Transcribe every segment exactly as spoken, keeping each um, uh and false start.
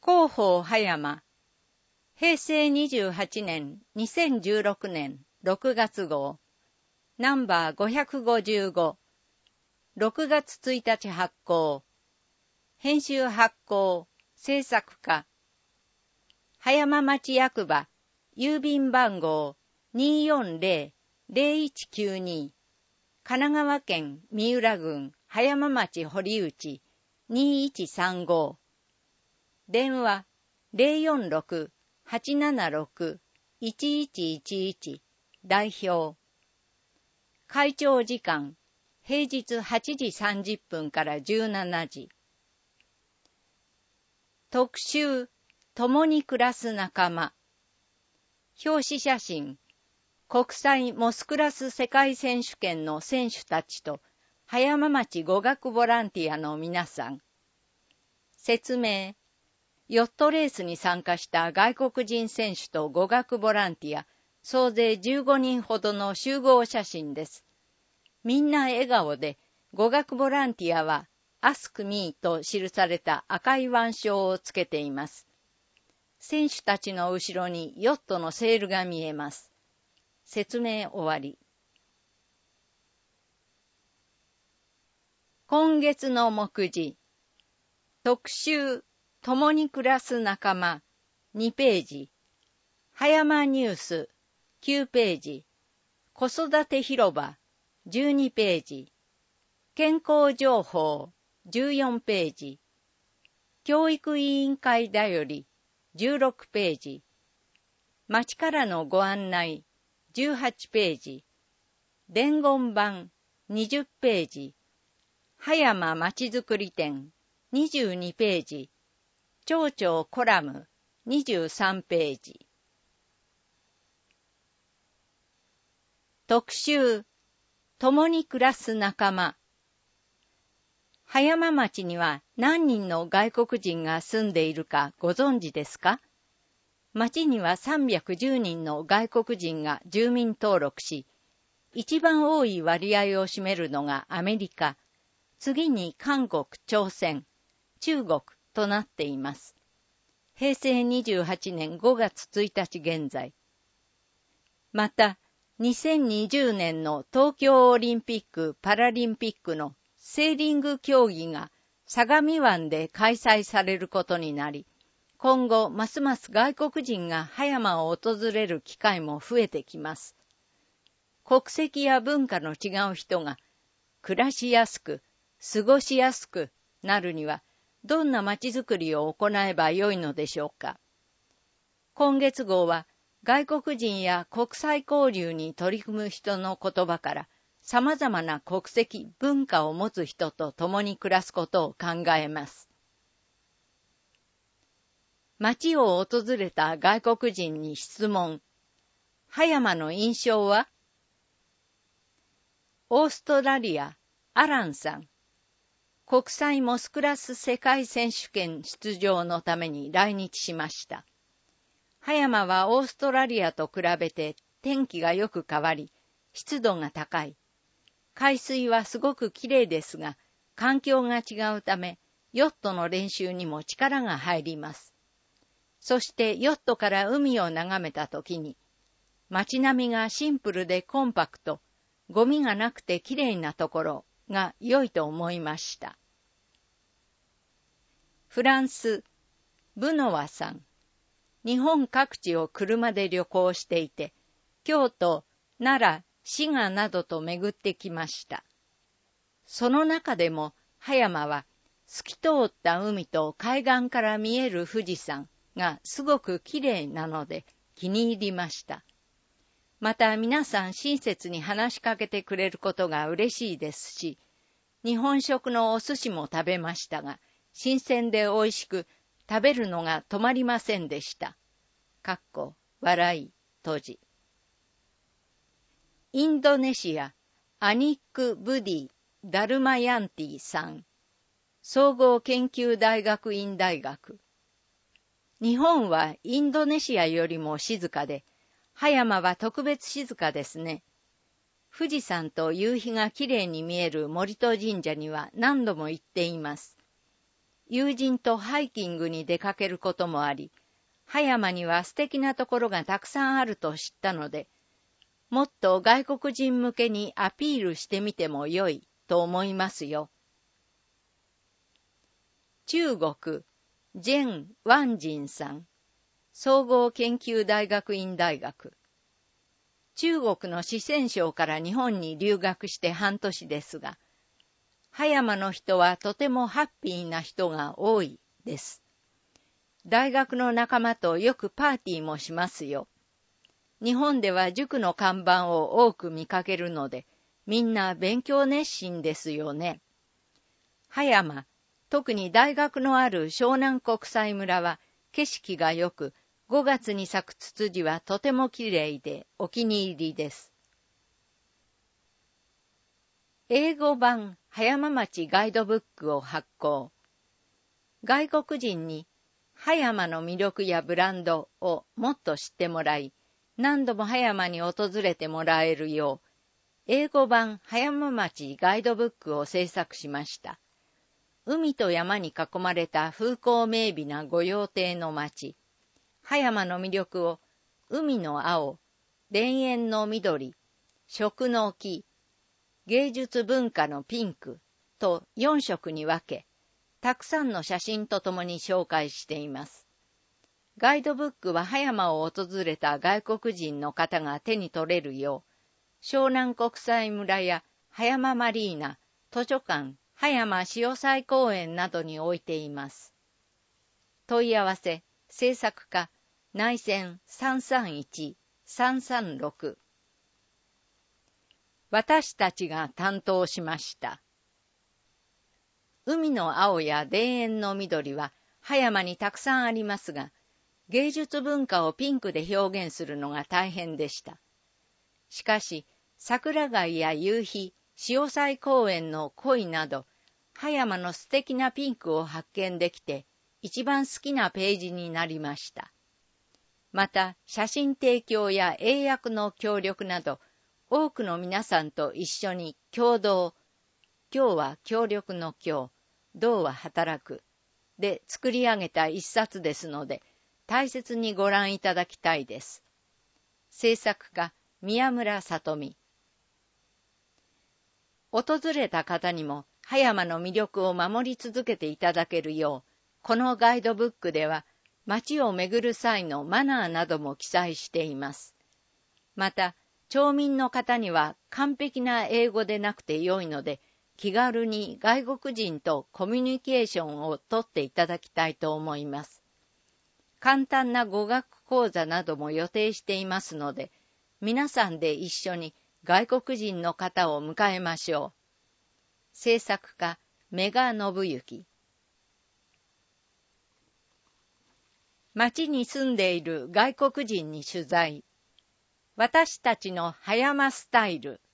広報葉山、へいせいにじゅうはちねんにせんじゅうろくねんろくがつ号、ナンバーごひゃくごじゅうご、ろくがつついたち発行、編集発行、制作課、葉山町役場、郵便番号 にーよんぜろぜろいちきゅうに、神奈川県三浦郡葉山町堀内にーいちさんご、電話 ゼロよんろく はちななろく いちいちいちいち、代表。会長時間、平日はちじさんじゅっぷんからじゅうしちじ。特集、共に暮らす仲間。表紙写真、国際モスクラス世界選手権の選手たちと葉山町語学ボランティアの皆さん。説明、ヨットレースに参加した外国人選手と語学ボランティア、総勢じゅうごにんほどの集合写真です。みんな笑顔で、語学ボランティアは Ask Me と記された赤い腕章をつけています。選手たちの後ろにヨットのセールが見えます。説明終わり。今月の目次。特集、共に暮らす仲間、にページ。葉山ニュース、きゅうページ。子育て広場、じゅうにページ。健康情報、じゅうよんページ。教育委員会だより、じゅうろくページ。町からのご案内、じゅうはちページ。伝言板、にじゅっページ。葉山まちづくり展、にじゅうにページ。町長コラム、にじゅうさんページ。特集、共に暮らす仲間。葉山町には何人の外国人が住んでいるかご存知ですか？町にはさんびゃくじゅうにんの外国人が住民登録し、一番多い割合を占めるのがアメリカ、次に韓国、朝鮮、中国となっています。へいせいにじゅうはちねんごがつついたち現在。また、にせんにじゅうねんの東京オリンピック・パラリンピックのセーリング競技が相模湾で開催されることになり、今後ますます外国人が葉山を訪れる機会も増えてきます。国籍や文化の違う人が暮らしやすく、過ごしやすくなるにはどんなまちづくりを行えばよいのでしょうか。今月号は外国人や国際交流に取り組む人の言葉から様々な国籍、文化を持つ人と共に暮らすことを考えます。町を訪れた外国人に質問。葉山の印象は？オーストラリア、アランさん。国際モスクラス世界選手権出場のために来日しました。葉山はオーストラリアと比べて天気がよく変わり、湿度が高い。海水はすごくきれいですが、環境が違うため、ヨットの練習にも力が入ります。そしてヨットから海を眺めたときに、街並みがシンプルでコンパクト、ゴミがなくてきれいなところが良いと思いました。フランス、ブノワさん。日本各地を車で旅行していて、京都、奈良、滋賀などと巡ってきました。その中でも葉山は透き通った海と海岸から見える富士山がすごくきれいなので気に入りました。また皆さん親切に話しかけてくれることが嬉しいですし、日本食のお寿司も食べましたが、新鮮で美味しく食べるのが止まりませんでした。かっこ笑い閉じ。インドネシア、アニック・ブディ・ダルマヤンティさん。総合研究大学院大学。日本はインドネシアよりも静かで、葉山は特別静かですね。富士山と夕日がきれいに見える森戸神社には何度も行っています。 友人とハイキングに出かけることもあり、葉山には素敵なところがたくさんあると知ったので、もっと外国人向けにアピールしてみてもよいと思いますよ。中国、ジェン・ワンジンさん、総合研究大学院大学。中国の四川省から日本に留学して半年ですが、葉山の人はとてもハッピーな人が多いです。大学の仲間とよくパーティーもしますよ。日本では塾の看板を多く見かけるので、みんな勉強熱心ですよね。葉山、特に大学のある湘南国際村は景色が良く、ごがつに咲くツツジはとてもきれいでお気に入りです。英語版葉山町ガイドブックを発行。外国人に葉山の魅力やブランドをもっと知ってもらい、何度も葉山に訪れてもらえるよう、英語版葉山町ガイドブックを制作しました。海と山に囲まれた風光明媚な御用邸の町。葉山の魅力を海の青、田園の緑、食の木、芸術文化のピンクとよん色に分け、たくさんの写真とともに紹介しています。ガイドブックは葉山を訪れた外国人の方が手に取れるよう、湘南国際村や葉山マリーナ、図書館、葉山潮祭公園などに置いています。問い合わせ、制作課、内線 さんさんいち さんさんろく。私たちが担当しました。海の青や田園の緑は葉山にたくさんありますが、芸術文化をピンクで表現するのが大変でした。しかし、桜貝や夕日、潮祭公園の鯉など、葉山の素敵なピンクを発見できて、一番好きなページになりました。また、写真提供や英訳の協力など、多くの皆さんと一緒に共同、今日は協力の今日、同は働く、で作り上げた一冊ですので、大切にご覧いただきたいです。制作家、宮村里美。訪れた方にも葉山の魅力を守り続けていただけるよう、このガイドブックでは、街を巡る際のマナーなども記載しています。また、町民の方には完璧な英語でなくてよいので、気軽に外国人とコミュニケーションをとっていただきたいと思います。簡単な語学講座なども予定していますので、皆さんで一緒に外国人の方を迎えましょう。制作家、メガ信行。町に住んでいる外国人に取材。私たちの葉山スタイル。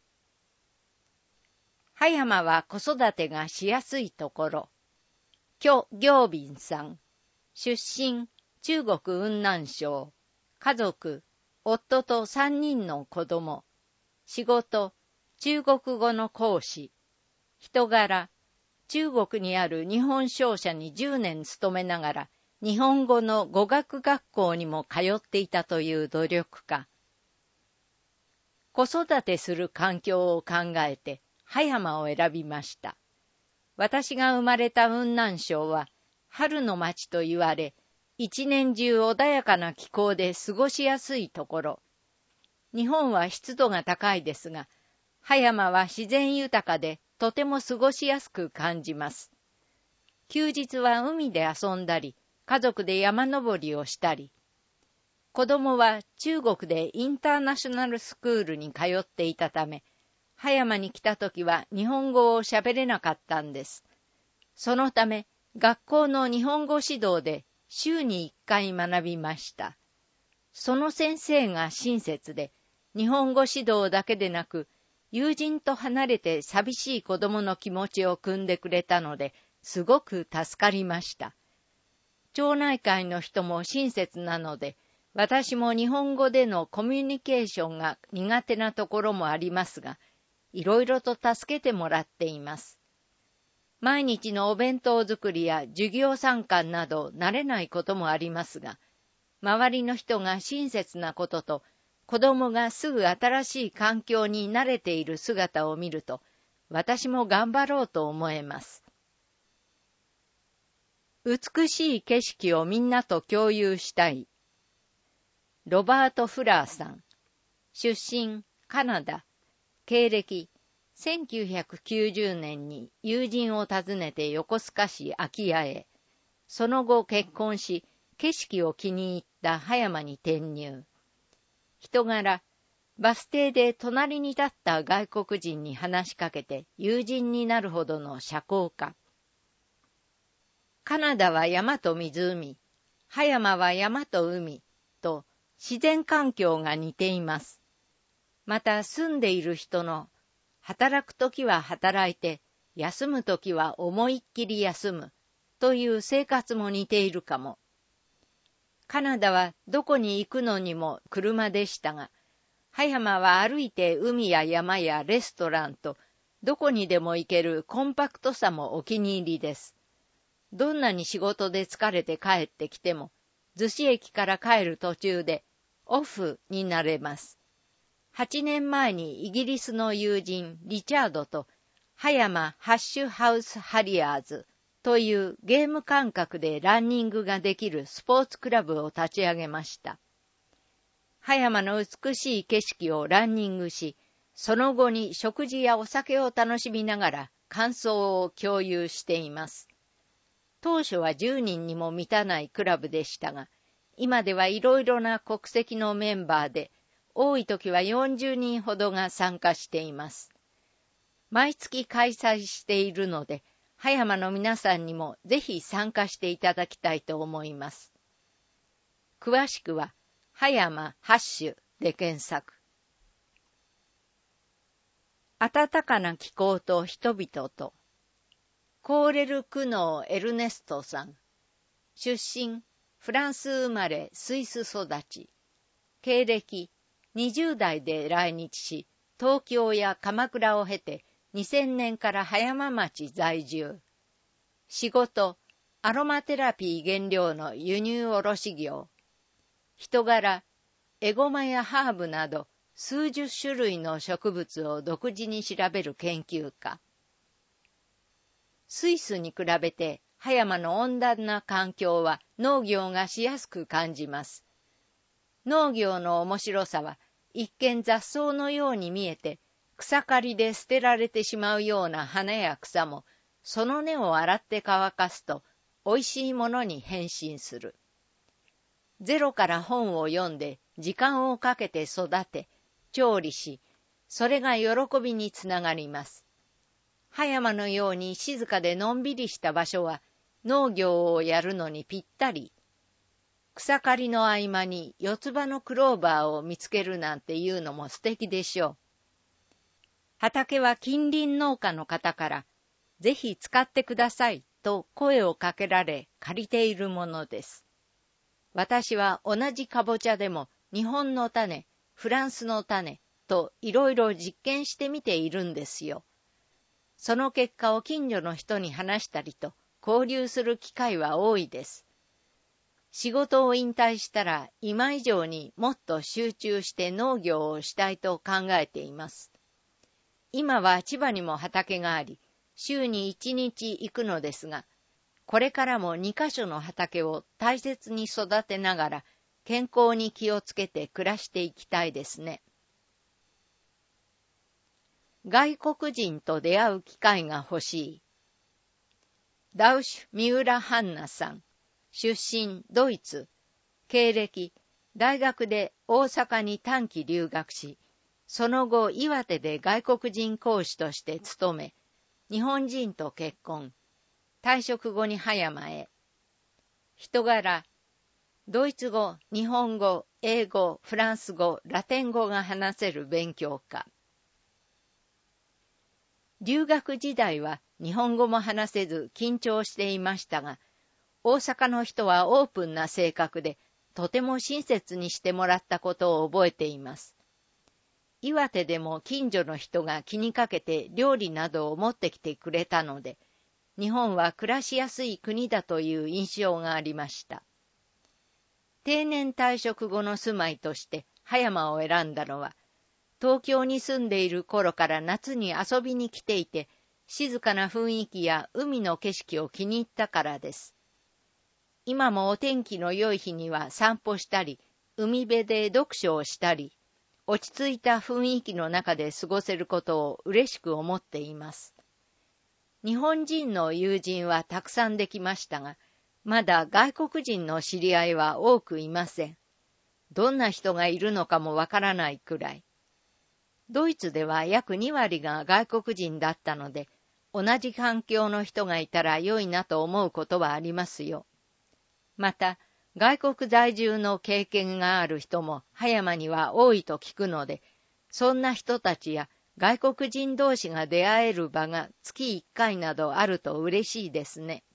葉山は子育てがしやすいところ。許行斌さん。出身、中国雲南省。家族、夫と三人の子供。仕事、中国語の講師。人柄、中国にある日本商社にじゅうねん勤めながら、日本語の語学学校にも通っていたという努力家。子育てする環境を考えて葉山を選びました。私が生まれた雲南省は春の町と言われ、一年中穏やかな気候で過ごしやすいところ。日本は湿度が高いですが、葉山は自然豊かでとても過ごしやすく感じます。休日は海で遊んだり、家族で山登りをしたり、子供は中国でインターナショナルスクールに通っていたため、葉山に来た時は日本語を喋れなかったんです。そのため、学校の日本語指導で週にいっかい学びました。その先生が親切で、日本語指導だけでなく、友人と離れて寂しい子供の気持ちを汲んでくれたので、すごく助かりました。町内会の人も親切なので、私も日本語でのコミュニケーションが苦手なところもありますが、いろいろと助けてもらっています。 毎日のお弁当作りや授業参観など慣れないこともありますが、周りの人が親切なことと、子供がすぐ新しい環境に慣れている姿を見ると、私も頑張ろうと思えます。美しい景色をみんなと共有したい。ロバート・フラーさん。出身、カナダ。経歴、せんきゅうひゃくきゅうじゅうねんに友人を訪ねて横須賀市空き家へ。その後結婚し、景色を気に入った葉山に転入。人柄、バス停で隣に立った外国人に話しかけて友人になるほどの社交家。カナダは山と湖、葉山は山と海と自然環境が似ています。また住んでいる人の働くときは働いて、休むときは思いっきり休むという生活も似ているかも。カナダはどこに行くのにも車でしたが、葉山は歩いて海や山やレストランとどこにでも行けるコンパクトさもお気に入りです。どんなに仕事で疲れて帰ってきても、逗子駅から帰る途中でオフになれます。はちねんまえにイギリスの友人リチャードと葉山ハッシュハウスハリアーズというゲーム感覚でランニングができるスポーツクラブを立ち上げました。葉山の美しい景色をランニングし、その後に食事やお酒を楽しみながら感想を共有しています。当初はじゅうにんにも満たないクラブでしたが、今ではいろいろな国籍のメンバーで、多い時はよんじゅうにんほどが参加しています。毎月開催しているので、葉山の皆さんにもぜひ参加していただきたいと思います。詳しくは、葉山ハッシュで検索。暖かな気候と人々と、コーレル・クノー・エルネストさん。出身、フランス生まれ、スイス育ち。経歴、にじゅう代で来日し、東京や鎌倉を経てにせんねんから葉山町在住。仕事、アロマテラピー原料の輸入卸業。人柄、エゴマやハーブなど数十種類の植物を独自に調べる研究家。スイスに比べて葉山の温暖な環境は農業がしやすく感じます。農業の面白さは一見雑草のように見えて草刈りで捨てられてしまうような花や草もその根を洗って乾かすとおいしいものに変身する。ゼロから本を読んで時間をかけて育て調理し、それが喜びにつながります。葉山のように静かでのんびりした場所は農業をやるのにぴったり。草刈りの合間に四つ葉のクローバーを見つけるなんていうのも素敵でしょう。畑は近隣農家の方からぜひ使ってくださいと声をかけられ借りているものです。私は同じかぼちゃでも日本の種、フランスの種といろいろ実験してみているんですよ。その結果を近所の人に話したりと交流する機会は多いです。仕事を引退したら今以上にもっと集中して農業をしたいと考えています。今は千葉にも畑があり、週にいちにち行くのですが、これからもにカ所の畑を大切に育てながら健康に気をつけて暮らしていきたいですね。外国人と出会う機会が欲しい。ダウシュ・ミウラ・ハンナさん。出身ドイツ。経歴、大学で大阪に短期留学し、その後岩手で外国人講師として勤め、日本人と結婚。退職後に葉山へ。人柄、ドイツ語、日本語、英語、フランス語、ラテン語が話せる勉強家。留学時代は日本語も話せず緊張していましたが、大阪の人はオープンな性格で、とても親切にしてもらったことを覚えています。岩手でも近所の人が気にかけて料理などを持ってきてくれたので、 日本は暮らしやすい国だという印象がありました。定年退職後の住まいとして葉山を選んだのは、東京に住んでいる頃から夏に遊びに来ていて、静かな雰囲気や海の景色を気に入ったからです。今もお天気の良い日には散歩したり、海辺で読書をしたり、落ち着いた雰囲気の中で過ごせることを嬉しく思っています。日本人の友人はたくさんできましたが、まだ外国人の知り合いは多くいません。どんな人がいるのかもわからないくらい。ドイツでは約に割が外国人だったので、同じ環境の人がいたら良いなと思うことはありますよ。また、外国在住の経験がある人も葉山には多いと聞くので、そんな人たちや外国人同士が出会える場が月いっかいなどあると嬉しいですね。